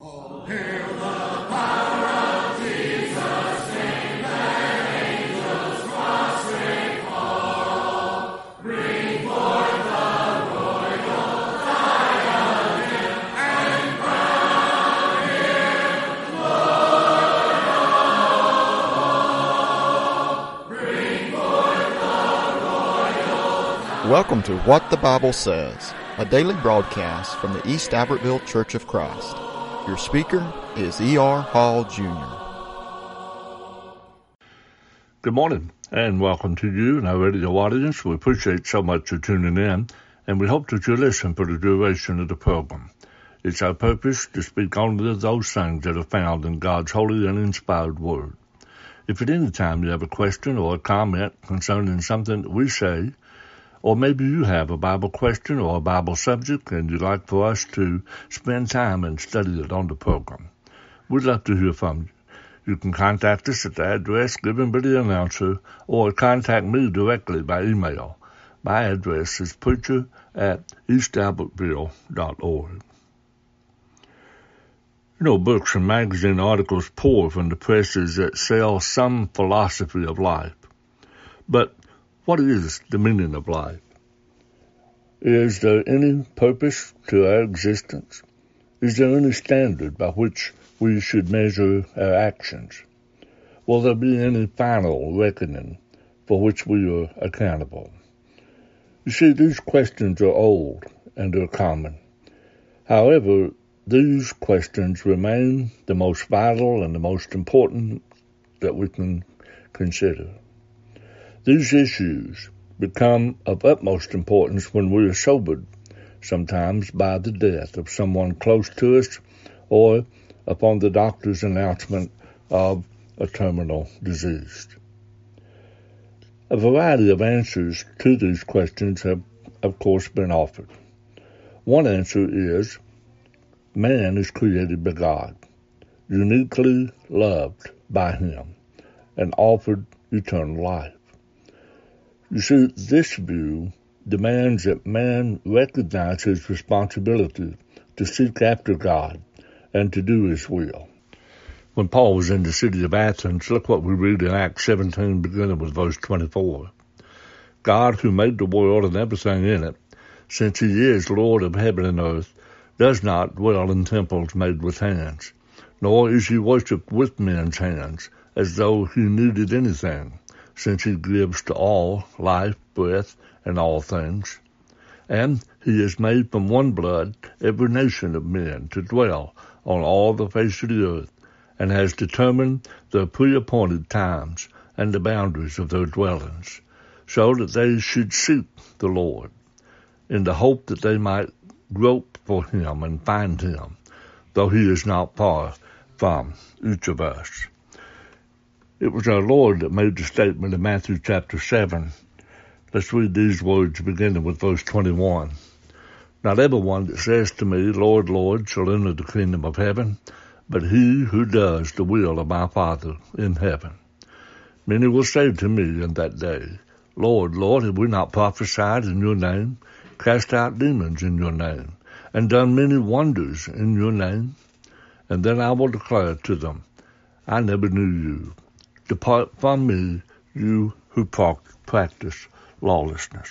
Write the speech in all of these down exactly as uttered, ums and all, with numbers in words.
Oh, hail the power of Jesus' name, let angels prostrate fall. Bring forth the royal diadem and crown him Lord of all. Bring forth the royal diadem. Welcome to What the Bible Says, a daily broadcast from the East Albertville Church of Christ. Your speaker is E R Hall, Junior Good morning, and welcome to you and our radio audience. We appreciate so much you tuning in, and we hope that you listen for the duration of the program. It's our purpose to speak only those things that are found in God's holy and inspired Word. If at any time you have a question or a comment concerning something that we say, or maybe you have a Bible question or a Bible subject and you'd like for us to spend time and study it on the program, we'd love to hear from you. You can contact us at the address given by the announcer or contact me directly by email. My address is preacher at east albertville dot org. You know, books and magazine articles pour from the presses that sell some philosophy of life. But what is the meaning of life? Is there any purpose to our existence? Is there any standard by which we should measure our actions? Will there be any final reckoning for which we are accountable? You see, these questions are old and are common. However, these questions remain the most vital and the most important that we can consider. These issues become of utmost importance when we are sobered, sometimes by the death of someone close to us or upon the doctor's announcement of a terminal disease. A variety of answers to these questions have, of course, been offered. One answer is, man is created by God, uniquely loved by Him, and offered eternal life. You see, this view demands that man recognize his responsibility to seek after God and to do His will. When Paul was in the city of Athens, look what we read in Acts seventeen, beginning with verse twenty-four. God, who made the world and everything in it, since He is Lord of heaven and earth, does not dwell in temples made with hands, nor is He worshipped with men's hands, as though He needed anything, since He gives to all life, breath, and all things. And He has made from one blood every nation of men to dwell on all the face of the earth, and has determined the pre-appointed times and the boundaries of their dwellings, so that they should seek the Lord, in the hope that they might grope for Him and find Him, though He is not far from each of us. It was our Lord that made the statement in Matthew chapter seven. Let's read these words beginning with verse twenty-one. Not everyone that says to me, Lord, Lord, shall enter the kingdom of heaven, but he who does the will of my Father in heaven. Many will say to me in that day, Lord, Lord, have we not prophesied in your name, cast out demons in your name, and done many wonders in your name? And then I will declare to them, I never knew you. Depart from me, you who practice lawlessness.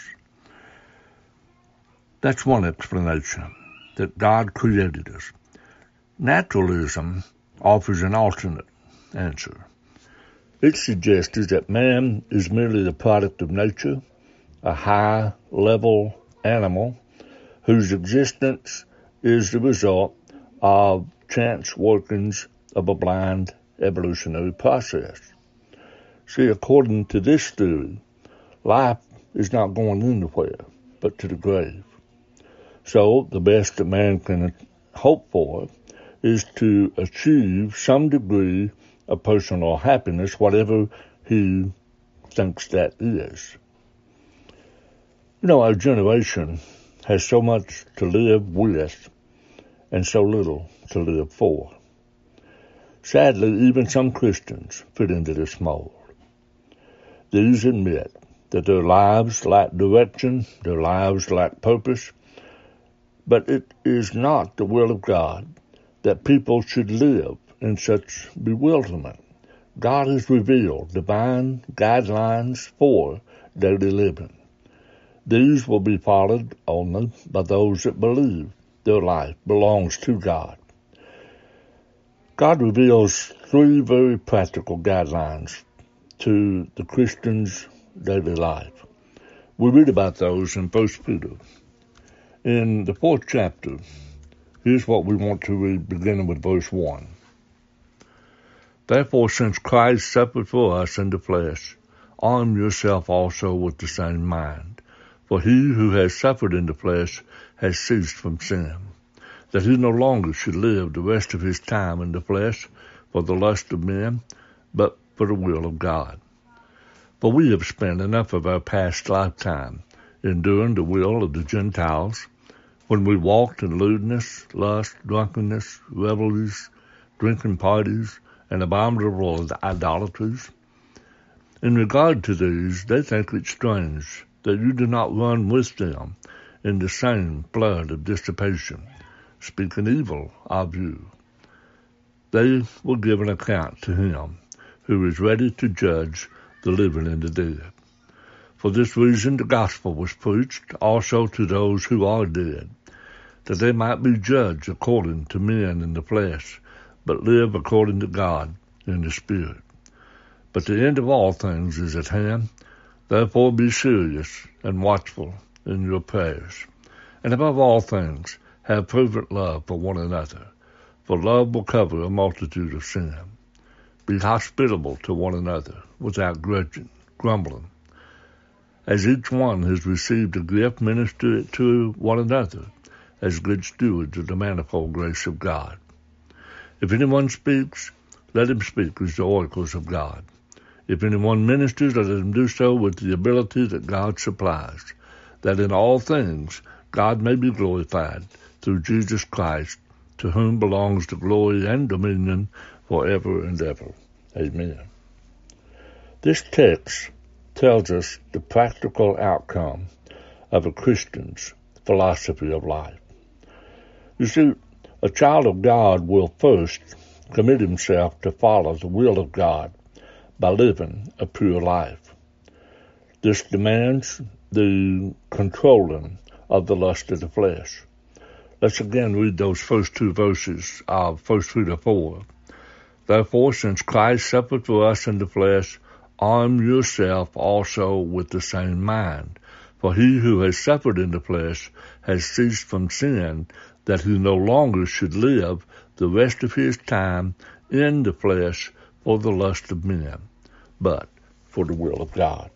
That's one explanation, that God created us. Naturalism offers an alternate answer. It suggests that man is merely the product of nature, a high-level animal whose existence is the result of chance workings of a blind evolutionary process. See, according to this theory, life is not going anywhere but to the grave. So the best that man can hope for is to achieve some degree of personal happiness, whatever he thinks that is. You know, our generation has so much to live with and so little to live for. Sadly, even some Christians fit into this mold. These admit that their lives lack direction, their lives lack purpose, but it is not the will of God that people should live in such bewilderment. God has revealed divine guidelines for daily living. These will be followed only by those that believe their life belongs to God. God reveals three very practical guidelines to the Christian's daily life. We read about those in First Peter. In the fourth chapter, here's what we want to read, beginning with verse one. Therefore, since Christ suffered for us in the flesh, arm yourself also with the same mind. For he who has suffered in the flesh has ceased from sin, that he no longer should live the rest of his time in the flesh for the lust of men, but for the will of God. For we have spent enough of our past lifetime in doing the will of the Gentiles, when we walked in lewdness, lust, drunkenness, revelries, drinking parties, and abominable idolatries. In regard to these, they think it strange that you do not run with them in the same flood of dissipation, speaking evil of you. They will give an account to him who is ready to judge the living and the dead. For this reason the gospel was preached also to those who are dead, that they might be judged according to men in the flesh, but live according to God in the Spirit. But the end of all things is at hand. Therefore be serious and watchful in your prayers. And above all things, have fervent love for one another, for love will cover a multitude of sin. Be hospitable to one another, without grudging, grumbling. As each one has received a gift, minister it to one another, as good stewards of the manifold grace of God. If anyone speaks, let him speak as the oracles of God. If anyone ministers, let him do so with the ability that God supplies, that in all things God may be glorified through Jesus Christ, to whom belongs the glory and dominion forever and ever. Amen. This text tells us the practical outcome of a Christian's philosophy of life. You see, a child of God will first commit himself to follow the will of God by living a pure life. This demands the controlling of the lust of the flesh. Let's again read those first two verses of First Peter four. Therefore, since Christ suffered for us in the flesh, arm yourself also with the same mind. For he who has suffered in the flesh has ceased from sin, that he no longer should live the rest of his time in the flesh for the lust of men, but for the will of God.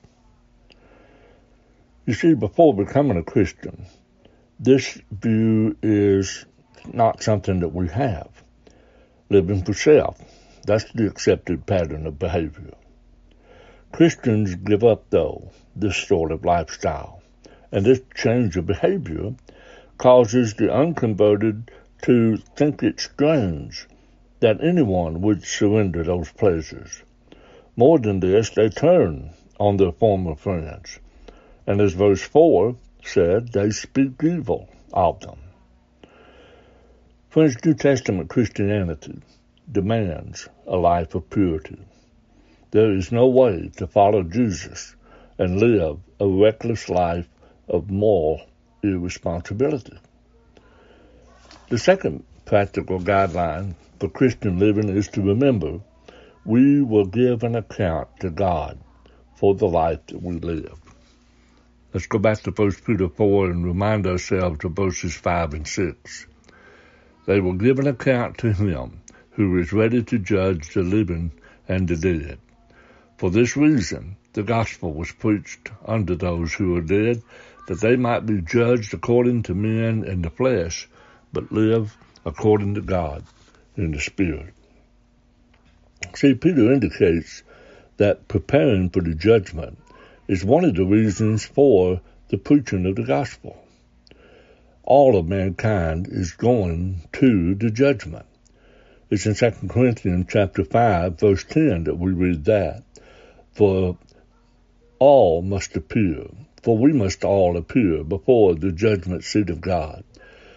You see, before becoming a Christian, this view is not something that we have. Living for self, that's the accepted pattern of behavior. Christians give up, though, this sort of lifestyle, and this change of behavior causes the unconverted to think it strange that anyone would surrender those pleasures. More than this, they turn on their former friends, and as verse four said, they speak evil of them. Friends, New Testament Christianity demands a life of purity. There is no way to follow Jesus and live a reckless life of moral irresponsibility. The second practical guideline for Christian living is to remember we will give an account to God for the life that we live. Let's go back to First Peter four and remind ourselves of verses five and six. They will give an account to him who is ready to judge the living and the dead. For this reason, the gospel was preached unto those who are dead, that they might be judged according to men in the flesh, but live according to God in the Spirit. See, Peter indicates that preparing for the judgment is one of the reasons for the preaching of the gospel. All of mankind is going to the judgment. It's in Second Corinthians chapter five, verse ten that we read that. For all must appear, for we must all appear before the judgment seat of God,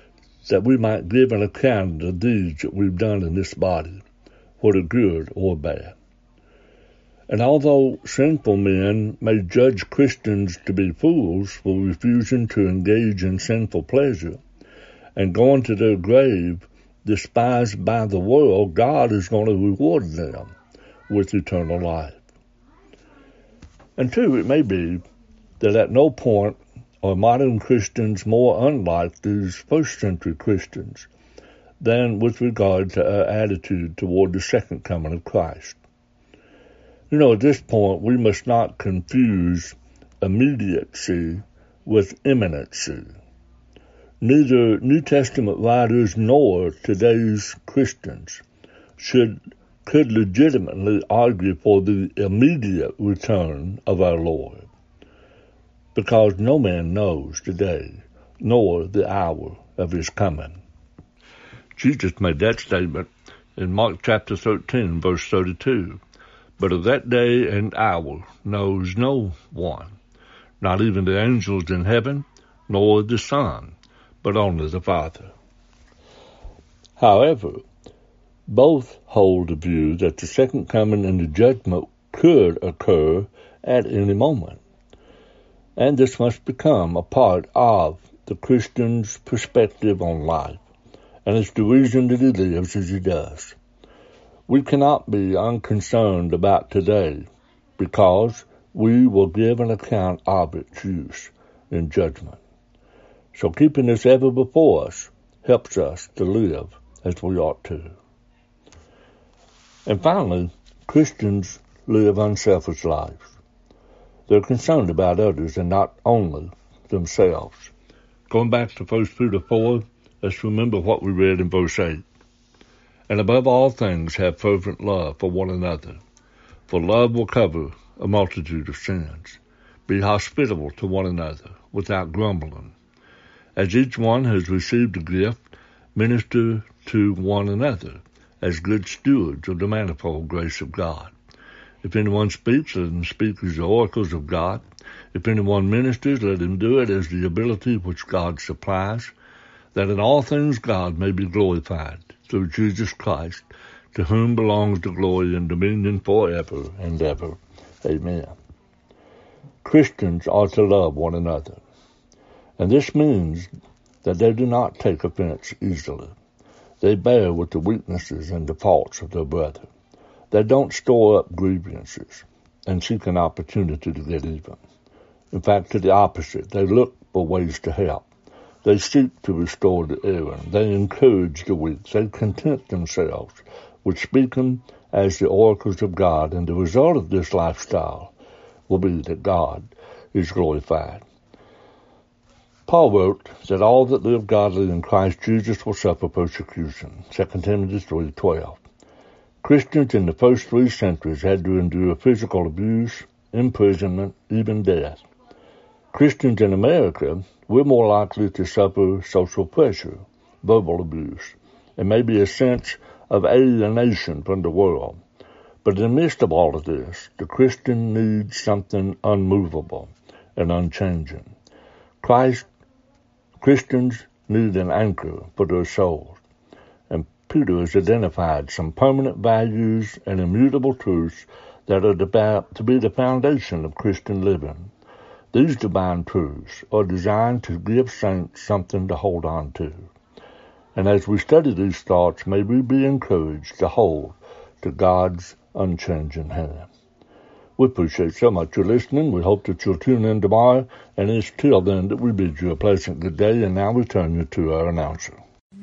that we might give an account of the deeds that we've done in this body, whether good or bad. And although sinful men may judge Christians to be fools for refusing to engage in sinful pleasure and going to their grave despised by the world, God is going to reward them with eternal life. And two, it may be that at no point are modern Christians more unlike these first century Christians than with regard to our attitude toward the second coming of Christ. You know, at this point, we must not confuse immediacy with imminency. Neither New Testament writers nor today's Christians should could legitimately argue for the immediate return of our Lord, because no man knows the day nor the hour of his coming. Jesus made that statement in Mark chapter thirteen, verse thirty-two. But of that day and hour knows no one, not even the angels in heaven, nor the Son, but only the Father. However, both hold the view that the second coming and the judgment could occur at any moment. And this must become a part of the Christian's perspective on life, and it's the reason that he lives as he does. We cannot be unconcerned about today because we will give an account of its use in judgment. So keeping this ever before us helps us to live as we ought to. And finally, Christians live unselfish lives. They're concerned about others and not only themselves. Going back to First Peter four, let's remember what we read in verse eight. And above all things have fervent love for one another, for love will cover a multitude of sins. Be hospitable to one another without grumbling. As each one has received a gift, minister to one another as good stewards of the manifold grace of God. If anyone speaks, let him speak as the oracles of God. If anyone ministers, let him do it as the ability which God supplies, that in all things God may be glorified through Jesus Christ, to whom belongs the glory and dominion forever and ever. Amen. Christians are to love one another, and this means that they do not take offense easily. They bear with the weaknesses and the faults of their brother. They don't store up grievances and seek an opportunity to get even. In fact, to the opposite, they look for ways to help. They seek to restore the erring. They encourage the weak. They content themselves with speaking as the oracles of God, and the result of this lifestyle will be that God is glorified. Paul wrote that all that live godly in Christ Jesus will suffer persecution, Second Timothy three twelve. Christians in the first three centuries had to endure physical abuse, imprisonment, even death. Christians in America, we're more likely to suffer social pressure, verbal abuse, and maybe a sense of alienation from the world. But in the midst of all of this, the Christian needs something unmovable and unchanging. Christ, Christians need an anchor for their souls, and Peter has identified some permanent values and immutable truths that are to be the foundation of Christian living. These divine truths are designed to give saints something to hold on to. And as we study these thoughts, may we be encouraged to hold to God's unchanging hand. We appreciate so much your listening. We hope that you'll tune in tomorrow. And it's till then that we bid you a pleasant good day. And now we turn you to our announcer.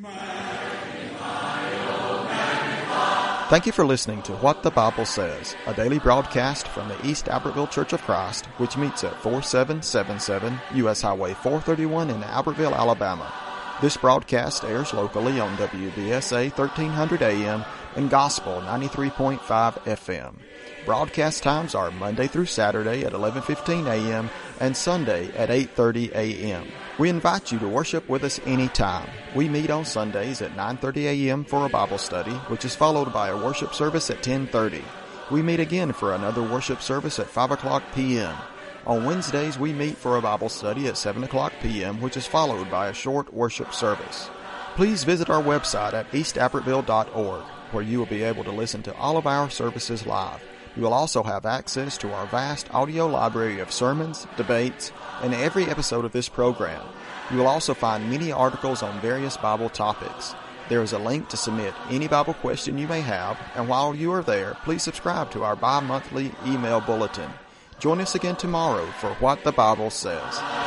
Thank you for listening to What the Bible Says, a daily broadcast from the East Albertville Church of Christ, which meets at forty-seven seventy-seven U S Highway four thirty-one in Albertville, Alabama. This broadcast airs locally on W B S A thirteen hundred A M and Gospel ninety-three point five F M. Broadcast times are Monday through Saturday at eleven fifteen A M and Sunday at eight thirty A M We invite you to worship with us anytime. We meet on Sundays at nine thirty A M for a Bible study, which is followed by a worship service at ten thirty. We meet again for another worship service at five o'clock P M On Wednesdays, we meet for a Bible study at seven o'clock P M, which is followed by a short worship service. Please visit our website at east abbottville dot org, where you will be able to listen to all of our services live. You will also have access to our vast audio library of sermons, debates, and every episode of this program. You will also find many articles on various Bible topics. There is a link to submit any Bible question you may have, and while you are there, please subscribe to our bi-monthly email bulletin. Join us again tomorrow for What the Bible Says.